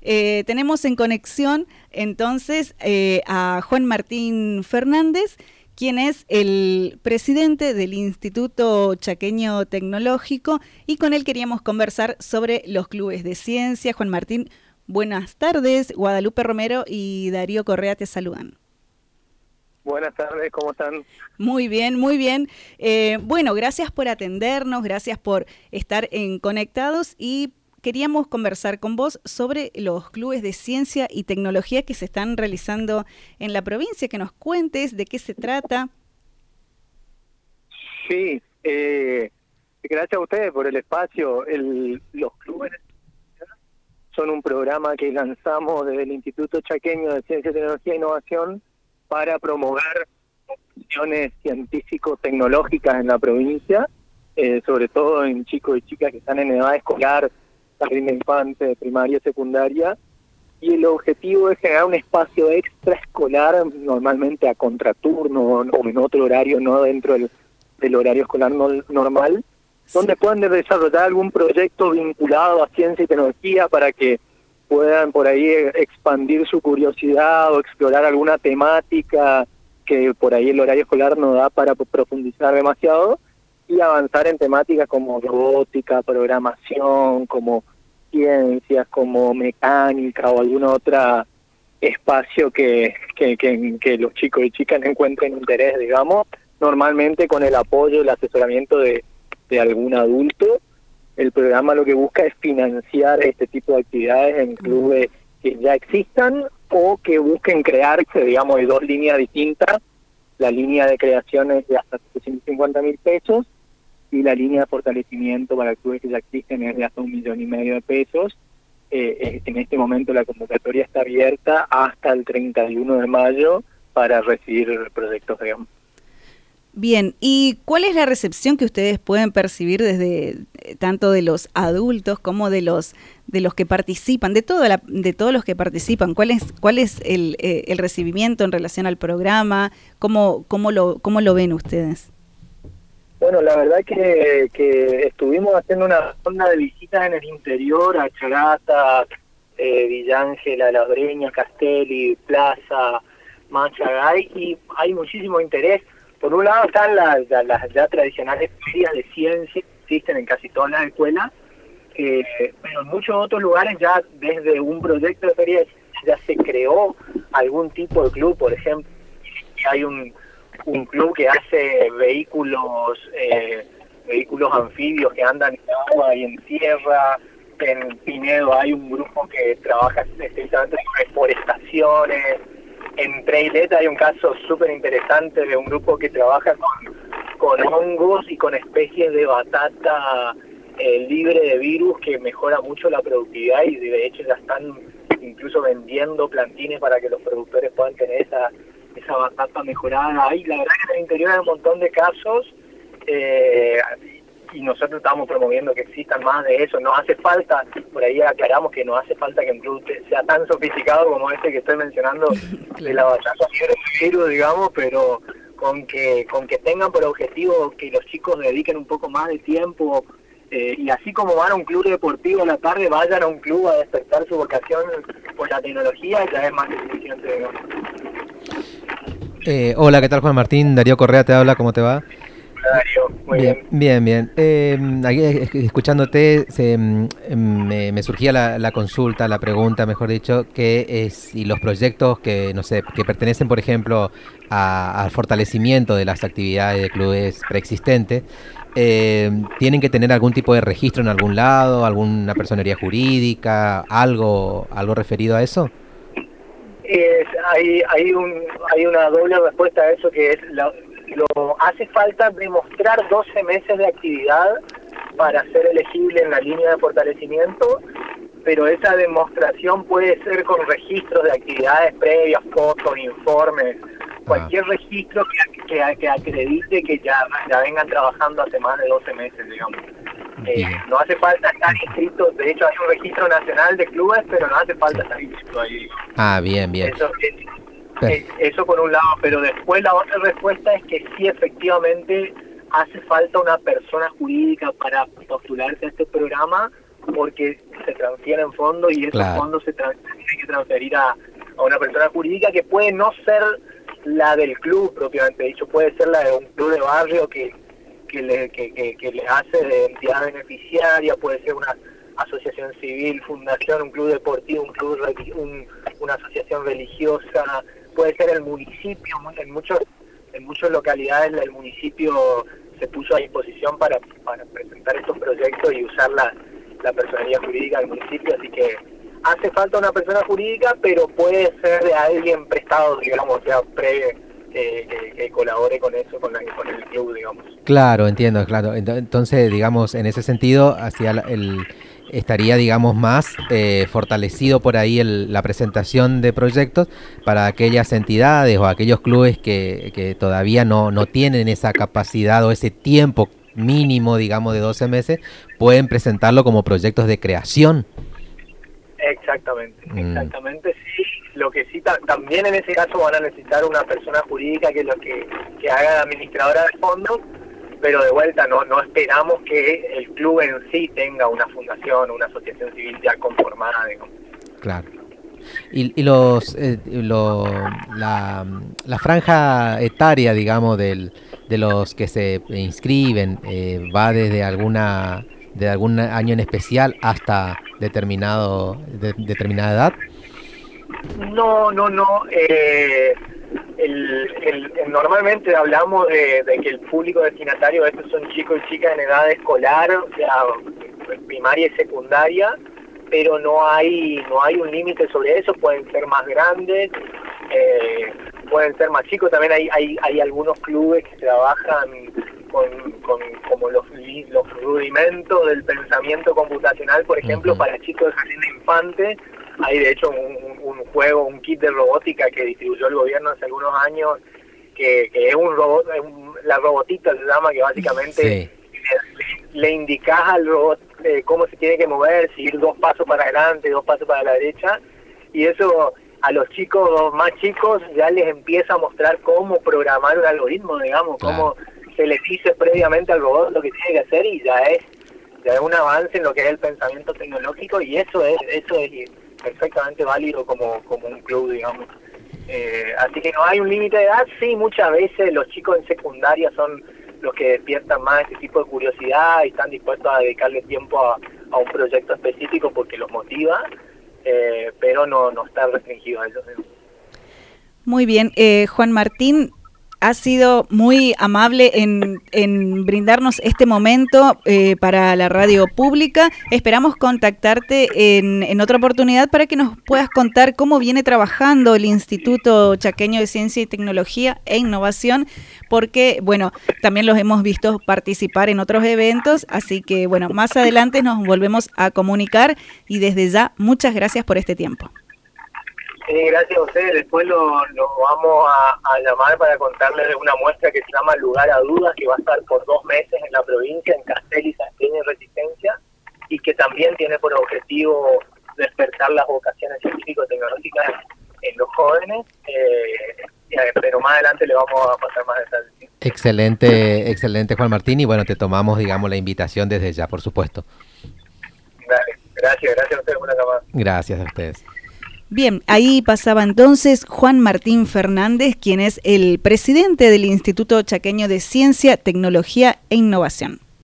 Tenemos en conexión entonces a Juan Martín Fernández, quien es el presidente del Instituto Chaqueño Tecnológico, y con él queríamos conversar sobre los clubes de ciencia. Juan Martín, buenas tardes. Guadalupe Romero y Darío Correa te saludan. Buenas tardes, ¿cómo están? Muy bien, muy bien. Bueno, gracias por atendernos, gracias por estar conectados, y queríamos conversar con vos sobre los clubes de ciencia y tecnología que se están realizando en la provincia, que nos cuentes de qué se trata. Sí, gracias a ustedes por el espacio. Los clubes son un programa que lanzamos desde el Instituto Chaqueño de Ciencia, Tecnología e Innovación para promover opciones científico-tecnológicas en la provincia, sobre todo en chicos y chicas que están en edad escolar, jardín de infantes, primaria, secundaria, y el objetivo es generar un espacio extraescolar, normalmente a contraturno o en otro horario, no dentro del horario escolar normal, donde puedan desarrollar algún proyecto vinculado a ciencia y tecnología para que puedan por ahí expandir su curiosidad o explorar alguna temática que por ahí el horario escolar no da para profundizar demasiado, y avanzar en temáticas como robótica, programación, como ciencias, como mecánica o algún otro espacio que los chicos y chicas encuentren interés, digamos, normalmente con el apoyo y el asesoramiento de algún adulto. El programa lo que busca es financiar este tipo de actividades en clubes que ya existan o que busquen crearse, digamos, de dos líneas distintas. La línea de creación es de hasta 750.000 pesos y la línea de fortalecimiento para clubes que ya existen es de hasta 1,5 millones de pesos. En este momento la convocatoria está abierta hasta el 31 de mayo para recibir proyectos, digamos. Bien, ¿y cuál es la recepción que ustedes pueden percibir desde tanto de los adultos como de los que participan, de todos los que participan? ¿Cuál es el recibimiento en relación al programa? ¿Cómo lo ven ustedes? Bueno, la verdad que estuvimos haciendo una ronda de visitas en el interior, a Charata, Villángela, Las Breñas, Castelli, Plaza, Machagay, y hay muchísimo interés. Por un lado están las ya tradicionales ferias de ciencia que existen en casi todas las escuelas, pero en muchos otros lugares ya desde un proyecto de feria ya se creó algún tipo de club. Por ejemplo, hay un club que hace vehículos anfibios que andan en agua y en tierra. En Pinedo hay un grupo que trabaja estrictamente en reforestaciones. En Traileta hay un caso súper interesante de un grupo que trabaja con hongos y con especies de batata libre de virus, que mejora mucho la productividad, y de hecho ya están incluso vendiendo plantines para que los productores puedan tener esa batata mejorada. Ahí la verdad que en el interior hay un montón de casos, y nosotros estamos promoviendo que existan más de eso. No hace falta, por ahí aclaramos que no hace falta que un club sea tan sofisticado como este que estoy mencionando, de la batalla libre de virus, digamos, pero con que tengan por objetivo que los chicos dediquen un poco más de tiempo, y así como van a un club deportivo a la tarde, vayan a un club a despertar su vocación por la tecnología, ya es más que suficiente, digamos. Hola, ¿qué tal, Juan Martín? Darío Correa te habla, ¿cómo te va? Darío, muy bien. Aquí, escuchándote, me surgía la consulta, la pregunta, mejor dicho, que es si los proyectos que, no sé, que pertenecen, por ejemplo, al fortalecimiento de las actividades de clubes preexistentes, tienen que tener algún tipo de registro en algún lado, alguna personería jurídica, algo referido a eso. Hay una doble respuesta a eso, que es hace falta demostrar 12 meses de actividad para ser elegible en la línea de fortalecimiento, pero esa demostración puede ser con registros de actividades previas, fotos, informes, cualquier registro que acredite que ya vengan trabajando hace más de 12 meses, digamos. No hace falta estar inscrito. De hecho hay un registro nacional de clubes, pero no hace falta estar inscrito ahí. Bien. Eso por un lado, pero después la otra respuesta es que sí, efectivamente hace falta una persona jurídica para postularse a este programa, porque se transfieren fondos y esos fondos se tienen que transferir a una persona jurídica que puede no ser la del club propiamente dicho, puede ser la de un club de barrio que le hace de entidad beneficiaria, puede ser una asociación civil, fundación, un club deportivo, un club una asociación religiosa, puede ser el municipio. En muchas localidades el municipio se puso a disposición para presentar estos proyectos y usar la personería jurídica del municipio, así que hace falta una persona jurídica, pero puede ser de alguien prestado, digamos, o sea, que colabore con eso, con el club, digamos. Claro, entiendo, claro. Entonces, digamos, en ese sentido, estaría, digamos, más fortalecido por ahí la presentación de proyectos para aquellas entidades o aquellos clubes que todavía no tienen esa capacidad o ese tiempo mínimo, digamos, de 12 meses, pueden presentarlo como proyectos de creación. Exactamente, sí. Lo que sí, también en ese caso van a necesitar una persona jurídica que haga de administradora de fondos, pero de vuelta no esperamos que el club en sí tenga una fundación, una asociación civil ya conformada, digamos. Claro. Y la franja etaria, digamos, de los que se inscriben, va desde algún año en especial hasta determinada edad. No. Normalmente hablamos de que el público destinatario estos son chicos y chicas en edad escolar, o sea, primaria y secundaria, pero no hay un límite sobre eso. Pueden ser más grandes, pueden ser más chicos. También hay algunos clubes que trabajan con como los rudimentos del pensamiento computacional, por ejemplo, para chicos de jardín de infantes. Hay de hecho un kit de robótica que distribuyó el gobierno hace algunos años, que es un robot, la robotita se llama, que básicamente le indicas al robot cómo se tiene que mover, si ir 2 pasos para adelante, 2 pasos para la derecha, y eso a los chicos más chicos ya les empieza a mostrar cómo programar un algoritmo, digamos, cómo se les dice previamente al robot lo que tiene que hacer, y ya es un avance en lo que es el pensamiento tecnológico, y eso es perfectamente válido como un club, digamos. Así que no hay un límite de edad. Sí, muchas veces los chicos en secundaria son los que despiertan más este tipo de curiosidad y están dispuestos a dedicarle tiempo a un proyecto específico porque los motiva, pero no está restringido a eso. Muy bien, Juan Martín, ha sido muy amable en brindarnos este momento para la radio pública. Esperamos contactarte en otra oportunidad para que nos puedas contar cómo viene trabajando el Instituto Chaqueño de Ciencia y Tecnología e Innovación, porque, bueno, también los hemos visto participar en otros eventos, así que, bueno, más adelante nos volvemos a comunicar y desde ya, muchas gracias por este tiempo. Gracias a ustedes. Después lo vamos a llamar para contarles de una muestra que se llama Lugar a Dudas, que va a estar por 2 meses en la provincia, en Castelli, Santiago y Resistencia, y que también tiene por objetivo despertar las vocaciones científico-tecnológicas en los jóvenes, pero más adelante le vamos a pasar más detalles. Excelente Juan Martín, y bueno, te tomamos, digamos, la invitación desde ya, por supuesto. Dale, gracias a ustedes por la llamada. Gracias a ustedes. Bien, ahí pasaba entonces Juan Martín Fernández, quien es el presidente del Instituto Chaqueño de Ciencia, Tecnología e Innovación.